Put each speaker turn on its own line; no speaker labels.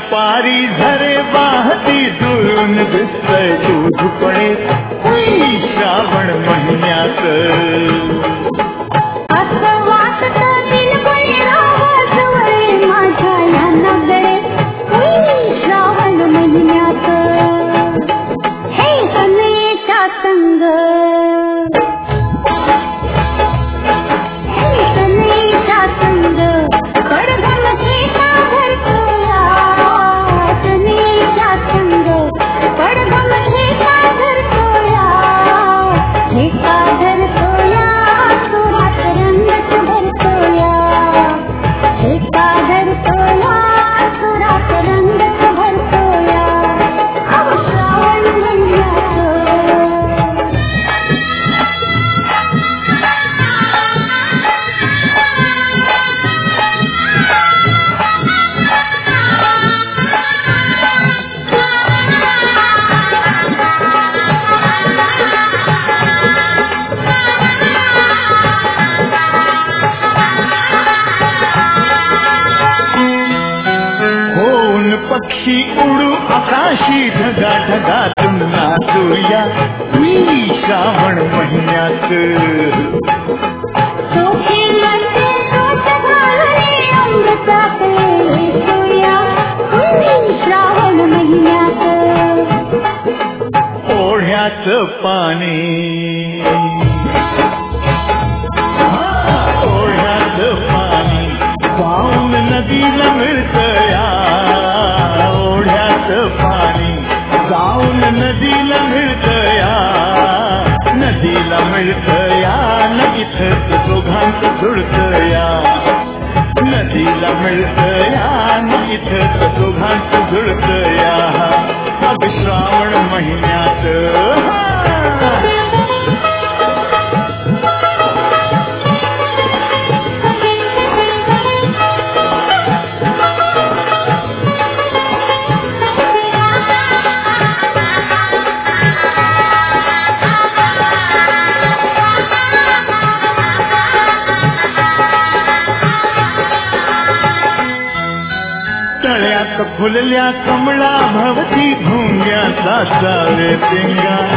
पारी झरे वाहती दुरून दिसतय दूध पडे श्रावण महिन्यात
असं वाटत दिलपणे रावजवळे माझ्या या नगरे श्रावण महिन्यात हे कन्येचा संग
पक्षी उडू आकाशी ढगा ढगातून नाचूया श्रावण महिन्यात
श्रावण महिन्यात
ओढ्याचं पाणी ओढ्याचं पाणी वाहून नदीला मिळतया ओढ्याचं पाणी जाऊन नदीला मिळतया नदीला मिळतया न इथंच दोघांचं जुळतया नदीला मिळतया न इथंच दोघांचं जुळतया अब श्रावण महिन्यात तळ्यात फुलल्या कमळा भवती भोंग्याचा चाले पिंगा